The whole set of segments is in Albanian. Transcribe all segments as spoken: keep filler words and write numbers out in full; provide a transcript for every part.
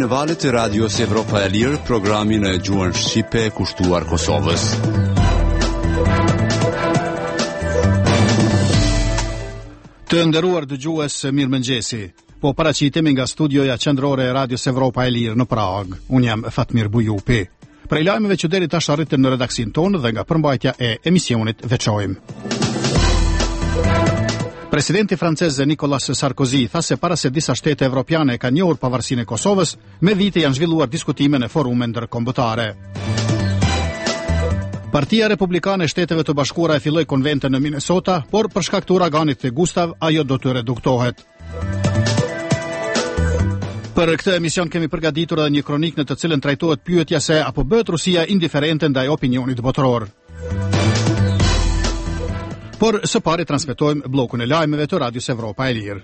në valët e Radios Evropa e Lirë, programin e gjuhën shqipe kushtuar Kosovës. Të nderuar dëgjues, mirëmëngjesi. Po paraqitemi nga studioja qendrore e Radios Evropa e Lirë në Prag. Unë jam Fatmir Bujupi. Prej lajmeve që deri tash arritën në redaksin tonë dhe nga përmbajtja e emisionit veçojmë. Presidenti francez Nicolas Sarkozy tha se para se disa shtete evropiane kanë njohur pavarësinë e Kosovës, me vite janë zhvilluar diskutime në forume ndërkombëtare. Partia Republikane e Shteteve të Bashkuara e filloi konvente në Minnesota, por për shkak të uraganit të Gustav, ajo do të reduktohet. Për këtë emision kemi përgatitur edhe një kronik në të cilën trajtohet pyetja se apo bëhet Rusia indiferente ndaj opinionit botëror. Por së pari transmetojmë bllokun e lajmeve të Radios Evropa e Lirë.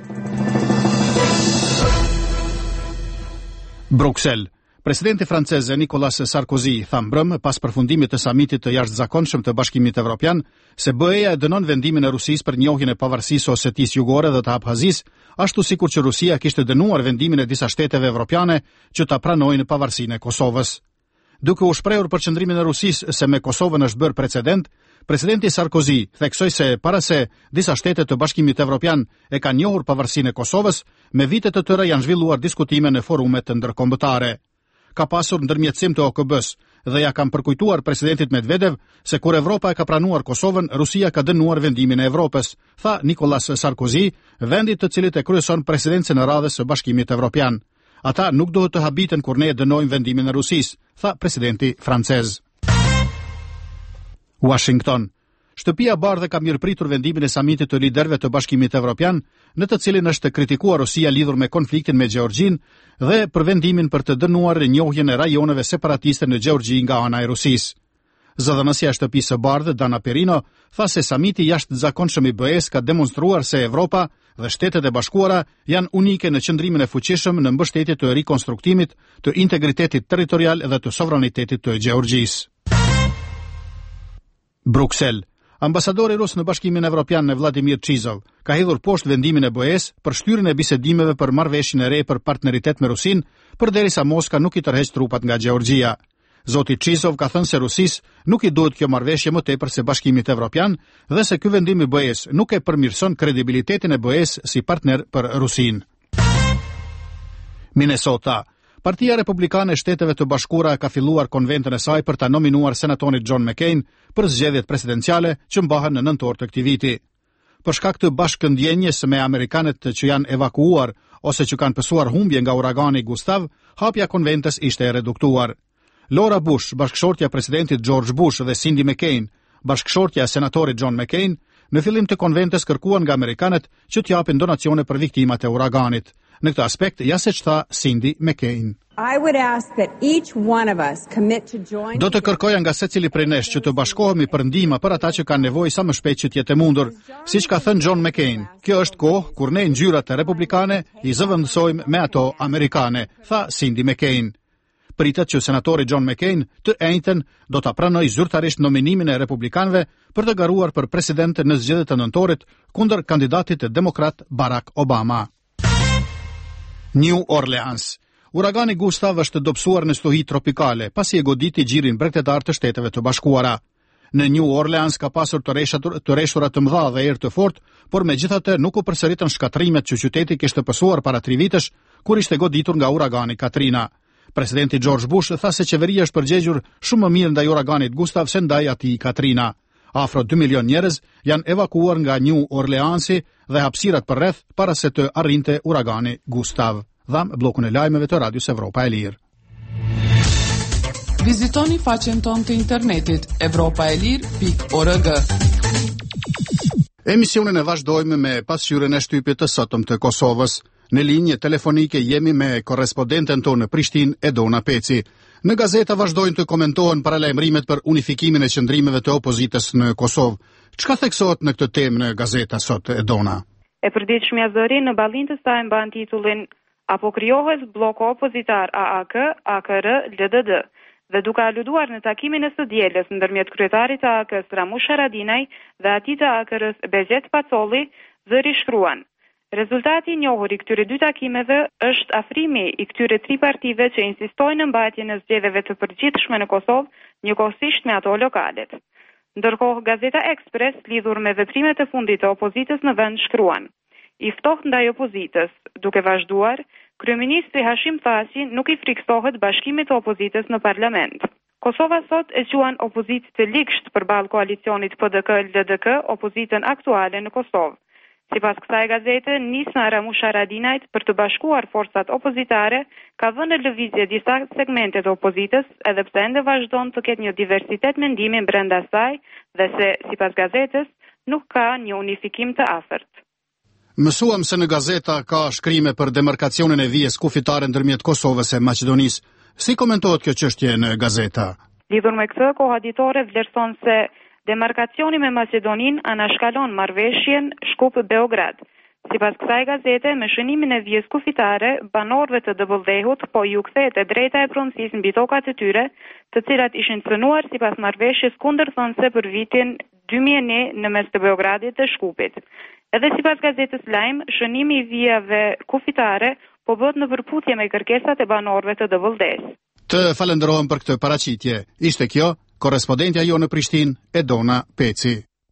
Bruxelles. Presidenti francez Nicolas Sarkozy tha mbrëm pas përfundimit të samitit të jashtëzakonshëm të Bashkimit Evropian se B E-ja e dënon vendimin e Rusisë për njohjen e pavarësisë së Osetisë Jugore dhe të Abhazisë, ashtu sikur që Rusia kishte dënuar vendimin e disa shteteve evropiane që ta pranojnë pavarësinë e Kosovës. Duke u shprehur për qëndrimin e Rusisë se me Kosovën është bërë precedent, presidenti Sarkozy theksoi se para se disa shtete të Bashkimit Evropian e kanë njohur pavarësinë e Kosovës, me vite të tëra janë zhvilluar diskutime në forume të ndërkombëtare. Ka pasur ndërmjetësim të O K B-s dhe ja kam përkujtuar presidentit Medvedev se kur Evropa e ka pranuar Kosovën, Rusia ka dënuar vendimin e Evropës, tha Nicolas Sarkozy, vendit të cilit e kryeson presidencën e radhës së Bashkimit Evropian. Ata nuk duhet të habiten kur ne dënojmë vendimin e Rusisë, tha presidenti francez. Washington. Shtëpia e Bardhë ka mirëpritur vendimin e samitit të liderëve të Bashkimit Evropian, në të cilin është kritikuar Rusia lidhur me konfliktin me Gjeorgjinë dhe për vendimin për të dënuar njohjen e rajoneve separatiste në Gjeorgji nga ana e Rusisë. Zëdhënësia e Shtëpisë së Bardhë, Dana Perino, tha se samiti jashtëzakonshëm i B E-s ka demonstruar se Evropa dhe Shtetet e Bashkuara janë unike në qëndrimin e fuqishëm në mbështetje të rikonstruktimit, të integritetit territorial dhe të sovranitetit të Gjeorgjisë. Bruxelles. Ambasadori rus në Bashkimin Evropian në Vladimir Chizov ka hedhur poshtë vendimin e B E-s për shtyrjen e bisedimeve për marrëveshjen e re për partneritet me Rusinë, përderisa Moska nuk i tërheq trupat nga Gjeorgjia. Zoti Chizov ka thënë se Rusisë nuk i duhet kjo marrëveshje më tepër se Bashkimit Evropian dhe se ky vendim i B E-s nuk e përmirëson kredibilitetin e B E-s si partner për Rusinë. Minnesota. Partia Republikane e Shteteve të Bashkuara ka filluar konventën e saj për ta nominuar senatonit John McCain për zgjedhjet presidenciale që mbahen në nëntor të këtij viti. Për shkak të bashkëndjenjes me amerikanët që janë evakuuar ose që kanë pësuar humbje nga uragani Gustav, hapja konventës ishte e reduktuar. Laura Bush, bashkëshortja presidentit George Bush dhe Cindy McCain, bashkëshortja e senatorit John McCain, në fillim të konventës kërkuan nga amerikanët që t'japin donacione për viktimat e uraganit. Në këtë aspekt, ja se ç'tha Cindy McCain. I would ask that each one of us commit to join. Do të kërkoja nga secili prej nesh që të bashkohemi për ndihmë për ata që kanë nevojë sa më shpejt që të jetë mundur. Siç ka thënë John McCain, kjo është kohë kur ne ngjyrat e republikane i zëvendësojmë me ato amerikane, tha Cindy McCain. Pritet që senatori John McCain të njëjtën do ta pranojë zyrtarisht nominimin e republikanëve për të garuar për president në zgjedhjet e nëntorit kundër kandidatit demokrat Barack Obama. New Orleans. Uragani Gustav është dobësuar në stuhi tropikale, pasi e goditi gjirin bregtetar të Shteteve të Bashkuara. Në New Orleans ka pasur të rreshatur të rreshura të mëdha dhe erë të fortë, por megjithatë nuk u përsëritën shkatrimet që qyteti kishte pësuar para tri vitesh kur ishte goditur nga uragani Katrina. Presidenti George Bush tha se qeveria është përgjegjur shumë më mirë ndaj uraganit Gustav se ndaj atij Katrina. Afro dy milion njerëz janë evakuuar nga New Orleansi dhe hapësirat për rreth para se të arrinte uragani Gustav. Dham bllokun e lajmeve të Radios Evropa e Lirë. Vizitoni faqen tonë të internetit evropa e lirë pikë org. Emisionin e vazhdojmë me pasqyrën e shtypit të sotëm të Kosovës. Në linje telefonike jemi me korrespondenten tonë në Prishtinë, Edona Peci. Në gazeta vazhdojnë të komentohen paralajmërimet për unifikimin e qëndrimeve të opozitës në Kosovë. Çka theksohet në këtë temë në gazeta sot, Edona? E përditshmja zëri në ballin të saj mban titullin Apo krijohet bloko opozitar A A K, A K R, L D D. Dhe duke aluduar në takimin e së dielës ndërmjet kryetarit të A A K-s Ramush Haradinaj dhe atij të A K R-s Bezet Pacolli, zëri shkruan: Rezultati i njohur i këtyre dy takimeve është afrimi i këtyre tri partive që insistojnë në mbajtjen e zgjedhjeve të përgjithshme në Kosovë, njëkohësisht me ato lokalet. Ndërkohë, Gazeta Express, lidhur me veprimet e fundit të opozitës në vend, shkruan: I ftohtë ndaj opozitës, duke vazhduar, kryeministri Hashim Thaçi nuk i friksohet bashkimit të opozitës në parlament. Kosova sot e quan opozitë të ligsht përballë koalicionit P D K L D K, opozitën aktuale në Kosovë. Sipas kësaj gazete, Nisna Ramush Haradinajt për të bashkuar forcat opozitare ka vënë në lëvizje disa segmente të opozitës, edhe pse ende vazhdon të ketë një diversitet mendimi brenda saj dhe se, sipas gazetës, nuk ka një unifikim të afërt. Mësuam se në gazeta ka shkrime për demarkacionin e vijës kufitare ndërmjet Kosovës e Maqedonisë. Si komentohet kjo çështje në gazeta? Lidhur me këtë, koha ditore vlerëson se demarkacioni me Maqedoninë anashkalon marrëveshjen Shkup-Beograd. Sipas kësaj gazete, me shënimin e vijës kufitare, banorëve të D B D-hut po ju kthehet e drejta e pronësisë mbi tokat e tyre, të cilat ishin cënuar sipas marrëveshjes kundërthënëse për vitin dy mijë e një në mes të Beogradit dhe Shkupit. Edhe sipas gazetës Lajm, shënimi i vijave kufitare po bëhet në përputhje me kërkesat e banorëve të D B D-s. Të falenderojmë për këtë paraqitje. Ishte kjo korrespondentja jo në Prishtinë, Edona Peci.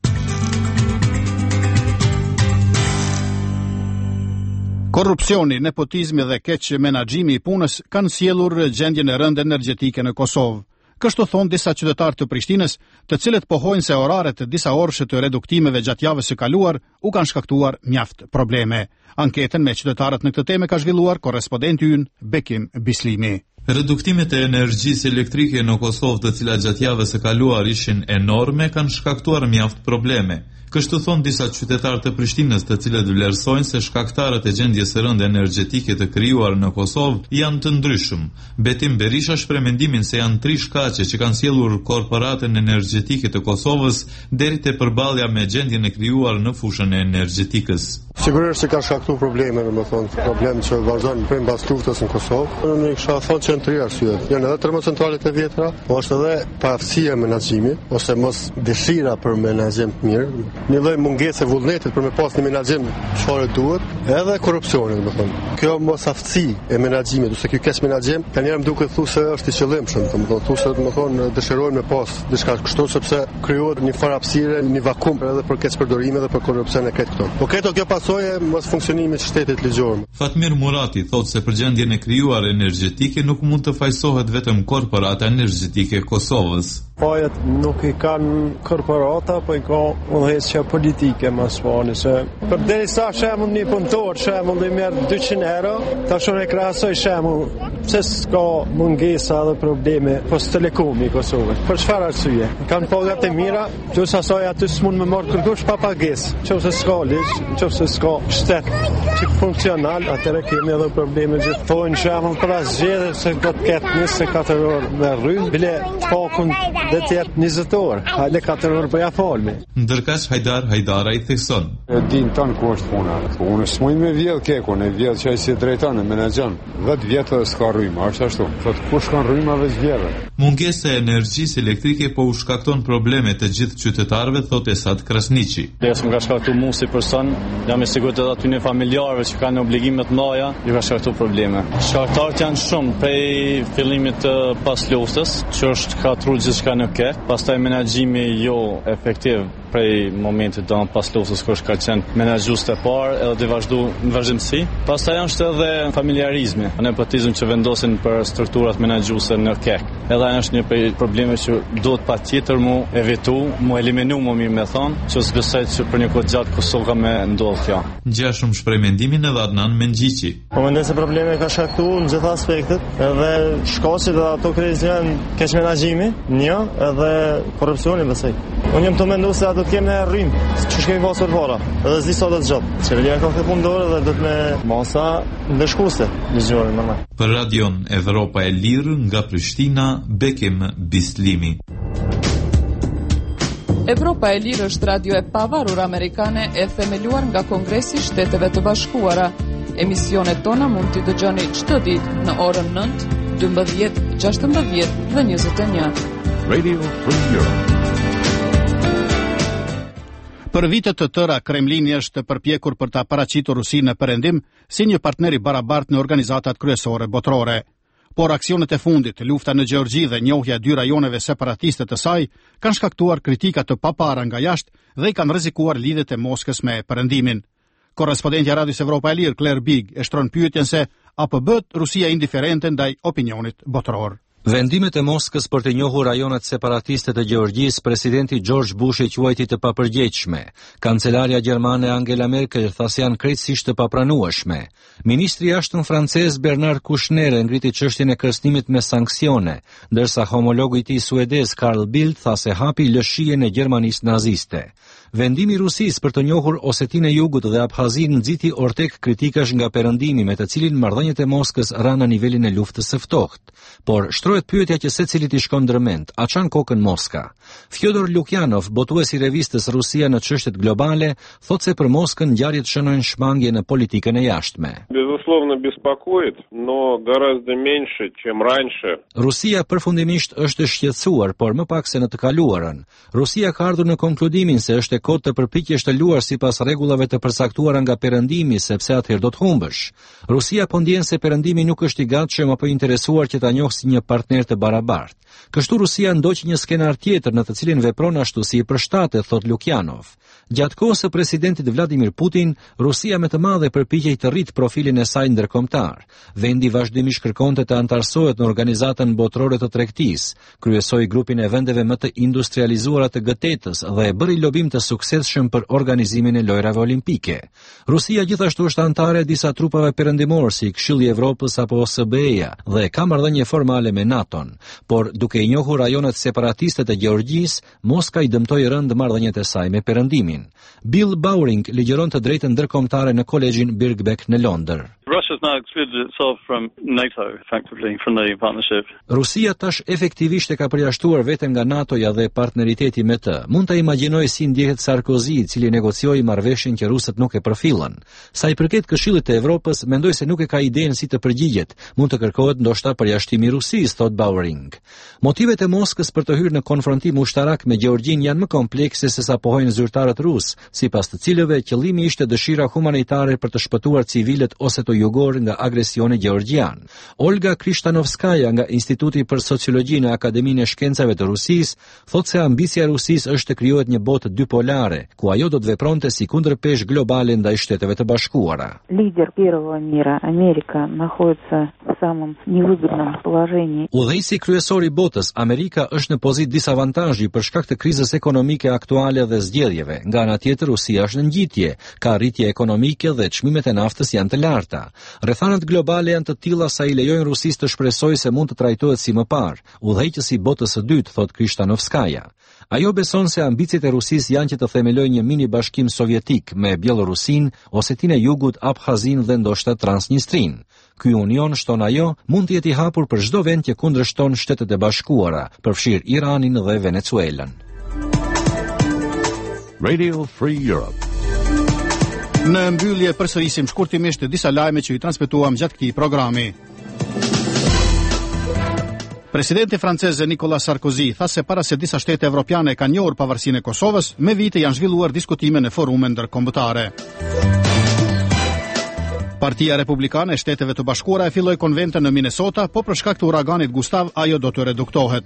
Korrupsioni, nepotizmi dhe keq menaxhimi i punës kanë sjellur gjendjen e rëndë energjetike në Kosovë. Kështu thon disa qytetarë të Prishtinës, të cilët pohojnë se oraret të disa orëshe të reduktimeve gjatë javës së kaluar u kanë shkaktuar mjaft probleme. Anketën me qytetarët në këtë temë ka zhvilluar korrespondenti ynë Bekim Bislimi. Reduktimet e energjisë elektrike në Kosovë, të cilat gjatë javës së kaluar ishin enorme, kanë shkaktuar mjaft probleme. Kështu thon disa qytetarë të Prishtinës, të cilët vlerësojnë se shkaktarët e gjendjes së rëndë energjetike të krijuar në Kosovë janë të ndryshëm. Betim Berisha shpreh mendimin se janë tri shkaqe që kanë sjellur korporatën energjetike të Kosovës deri te përballja me gjendjen e krijuar në fushën e energjetikës. Sigurisht se ka shkaktuar probleme, domethënë, problem që vazhdon prej mbas luftës në Kosovë. Unë kisha thënë që janë tre arsye. Janë edhe termocentralet e vjetra, po është edhe paaftësia e menaxhimit ose mos dëshira për menaxhim të mirë, një lloj mungese vullnetit për me pas një menaxhim çfarë duhet, edhe korrupsioni, domethënë. Kjo mos aftësi e menaxhimit ose ky keq menaxhim, tani më duket thosë se është i qëllimshëm, domethënë thosë domethënë dëshirojnë me pas diçka kështu sepse krijohet një farë hapësire, një vakum edhe për keq përdorime dhe për korrupsion e këtë këto. Po këto kjo pasojë mos funksionimit të shtetit ligjor. Fatmir Murati thotë se për gjendjen e krijuar energjetike nuk mund të fajsohet vetëm korporata energjetike e Kosovës. Pajet nuk i kanë korporata, po i ka udhëheqja politike më spani se për derisa shembull një punëtor shembull i merr dyqind euro, tash unë krahasoj shembull pse s'ka mungesa dhe probleme pas telekomi i Kosovës. Për çfarë arsye? Kanë paga të mira, plus asaj aty s'mund më marr kërkosh pa pagesë. Nëse s'ka ligj, nëse s'ka shtet që funksional, atëherë kemi edhe probleme që thonë shembull për asgjë se do të ketë njëzet e katër orë me rrymë, bile pakun dhe të jetë njëzet orë, hajde katër orë për ja falmi. Ndërkaq Hajdar Hajdara i thekson. E din ton ku është puna. Po unë s'mund me vjedh kekun, e vjedh që ai si drejton e menaxhon. dhjetë vjet edhe s'ka rrymë, është ashtu. Thot kush ka rrymë veç vjedhë. Mungesa e energjisë elektrike po u shkakton probleme të gjithë qytetarëve, thotë Esad Krasniqi. Dhe s'm ka shkaktuar mua si person, jam i sigurt edhe aty në familjarëve që kanë obligime të mëdha, ju ka shkaktuar probleme. Shkaktarët janë shumë prej fillimit të pas luftës, që është ka tru gjithçka në kek, pastaj menaxhimi jo efektiv prej momentit do pas luftës kush ka qenë menaxhues të parë edhe të vazhdu në vazhdimsi. Pastaj është edhe familjarizmi, nepotizëm që vendosin për strukturat menaxhuese në kek. Edhe është një prej problemeve që duhet patjetër mu evitu, mu eliminu më mirë me thonë, që s'besoj që për një kohë gjatë Kosovë ka me ndodhë kjo. Gjashëm shpreh mendimin edhe Adnan Mengjiqi. Po mendoj se probleme ka shkaktuar në gjitha aspektet, edhe shkaqet edhe ato krizë janë keq menaxhimi, një, edhe korrupsioni besoj. Unë jam të mendoj se ato kemë rrymë, që kemi pasur para, edhe s'di sa do të gjat. Qeveria ka këtë punë dorë dhe do të me masa ndeshkuese ligjore normal. Për Radion Evropa e Lirë nga Prishtina, Bekim Bislimi. Evropa e Lirë është radio e pavarur amerikane e themeluar nga Kongresi i Shteteve të Bashkuara. Emisionet tona mund t'i dëgjoni çdo ditë në orën nëntë, dymbëdhjetë, gjashtëmbëdhjetë dhe njëzet e një. Radio Free Europe. Për vite të tëra, Kremlini është përpjekur për ta paraqitur Rusinë në perëndim si një partner i barabartë në organizatat kryesore botërore. Por aksionet e fundit, lufta në Gjeorgji dhe njohja e dy rajoneve separatiste të saj, kanë shkaktuar kritika të papara nga jashtë dhe i kanë rrezikuar lidhjet e Moskës me perëndimin. Korrespondentja e Radios Evropa e Lirë, Claire Big, e shtron pyetjen se apo bëhet Rusia indiferente ndaj opinionit botëror. Vendimet e Moskës për të njohur rajonet separatiste të Gjeorgjisë, presidenti George Bush i quajti të papërgjegjshme. Kancelaria gjermane Angela Merkel tha se janë krejtësisht të papranueshme. Ministri i jashtëm francez Bernard Kouchner ngriti çështjen e kërcënimit me sanksione, ndërsa homologu i tij suedez Carl Bildt tha se hapi lëshien e Gjermanisë naziste. Vendimi i Rusisë për të njohur Osetinë e Jugut dhe Abhazinë nxiti ortek kritikash nga perëndimi me të cilin marrëdhëniet e Moskës ranë në nivelin e luftës së ftohtë. Por shtrohet pyetja që secilit i shkon ndërmend, a çan kokën Moska? Fyodor Lukjanov, botues i revistës Rusia në çështjet globale, thotë se për Moskën ngjarjet shënojnë shmangje në politikën e jashtme. Безусловно, беспокоит, но гораздо меньше, чем раньше. Rusia përfundimisht është shqetësuar, por më pak se në të kaluarën. Rusia ka ardhur në konkludimin se është e kohë të përpiqesh të luash sipas rregullave të përcaktuara nga perëndimi, sepse atëherë do të humbësh. Rusia po ndjen se perëndimi nuk është i gatshëm apo i interesuar që ta njohë si një partner të barabartë. Kështu Rusia ndoq një skenar tjetër në të cilin vepron ashtu si i përshtatet, thot Lukjanov. Gjatë kohës së presidentit Vladimir Putin, Rusia me të madhe përpiqej të rritë profilin e saj ndërkombëtar. Vendi vazhdimisht kërkonte të antarësohet në Organizatën Botërore të Tregtisë, kryesoi grupin e vendeve më të industrializuara të G tetës dhe e bëri lobim të suksesshëm për organizimin e lojrave olimpike. Rusia gjithashtu është antare e disa trupave perëndimor si Këshilli i Evropës apo O S B E-ja dhe ka marrëdhënie formale me NATO-n, por duke i njohur rajonet separatiste të Gjeorgjisë, Moska i dëmtoi rënd marrëdhëniet e saj me perëndimin. Bill Bowring ligjeron të drejtën ndërkombëtare në Kolegjin Birkbeck në Londër. Rusia tash efektivisht e ka përjashtuar veten nga NATO-ja dhe partneriteti me të. Mund ta imagjinoj si ndjehet Sarkozy, i cili negocioi marrëveshjen që rusët nuk e përfillën. Sa i përket Këshillit të Evropës, mendoj se nuk e ka idenë si të përgjigjet. Mund të kërkohet ndoshta përjashtimi i Rusisë, thot Bowring. Motivet e Moskës për të hyrë në konfrontim ushtarak me Gjeorgjinë janë më komplekse se sa pohojnë zyrtarët rus, sipas të cilëve qëllimi ishte dëshira humanitare për të shpëtuar civilët oseto-jugor nga agresioni gjeorgjian. Olga Krishtanovskaja nga Instituti për Sociologji në Akademinë e Shkencave të Rusisë thotë se ambicia e Rusisë është të krijohet një botë dypolare, ku ajo do të vepronte si kundërpeshë globale ndaj Shteteve të Bashkuara. Лидер первого мира, Америка, находится в самом невыгодном положении. Udhëheqësi kryesor i botës, Amerika është në pozitë disavantazhi për shkak të krizës ekonomike aktuale dhe zgjedhjeve. Nga ana tjetër, Rusia është në ngjitje, ka rritje ekonomike dhe çmimet e naftës janë të larta. Rrethanat globale janë të tilla sa i lejojnë Rusisë të shpresojë se mund të trajtohet si më parë, udhëheqësi botës së dytë, thot Krishtanovskaja. Ajo beson se ambicet e Rusisë janë që të themelojë një mini bashkim sovjetik me Bielorusinë, Osetinë e Jugut, Abhazinë dhe ndoshta Transnistrinë. Ky union, shton ajo, mund të jetë i hapur për çdo vend që kundërshton Shtetet e Bashkuara, përfshir Iranin dhe Venezuelën. Radio Free Europe. Në mbyllje përsërisim shkurtimisht disa lajme që i transmetuam gjatë këtij programi. Presidenti francez Nicolas Sarkozy tha se para se disa shtete evropiane kanë njohur pavarësinë e Kosovës, me vite janë zhvilluar diskutime në forume ndërkombëtare. Partia Republikane e Shteteve të Bashkuara e filloi konvente në Minnesota, po për shkak të uraganit Gustav ajo do të reduktohet.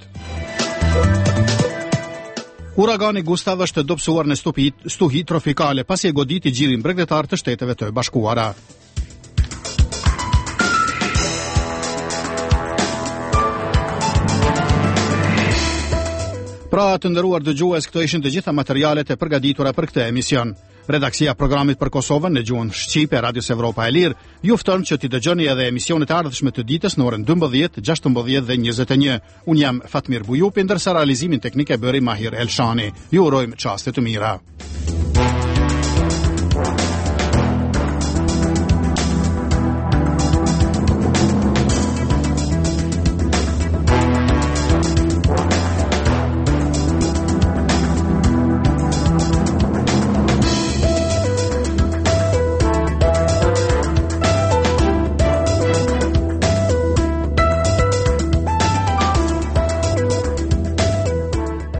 Uragani Gustav është dobësuar në stupi, stuhi tropikale pasi e goditi gjirin bregdetar të Shteteve të Bashkuara. Pra të nderuar dëgjues, këto ishin të gjitha materialet e përgatitura për këtë emision. Redaksia programit për Kosovën në gjuhën shqipe Radios Evropa e Lirë ju fton që t'i dëgjoni edhe emisionet e ardhshme të ditës në orën dymbëdhjetë, gjashtëmbëdhjetë dhe njëzet e një. Unë jam Fatmir Bujupi, ndërsa realizimin teknik e bëri Mahir Elshani. Ju urojmë çaste të mira.